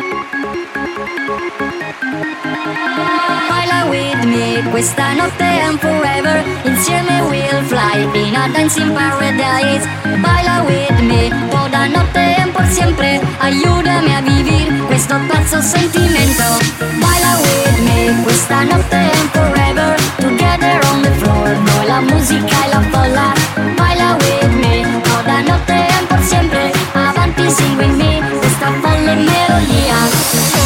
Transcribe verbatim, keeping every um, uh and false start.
Baila with me, questa notte and forever, insieme we'll fly in a dancing paradise. Baila with me, toda notte and por siempre, ayúdame a vivir questo pazzo sentimento. Baila with me, questa notte and forever, together on the floor, noi la musica e la folla. Baila with me, toda notte and por siempre, avanti sing with me, questa folle melodia.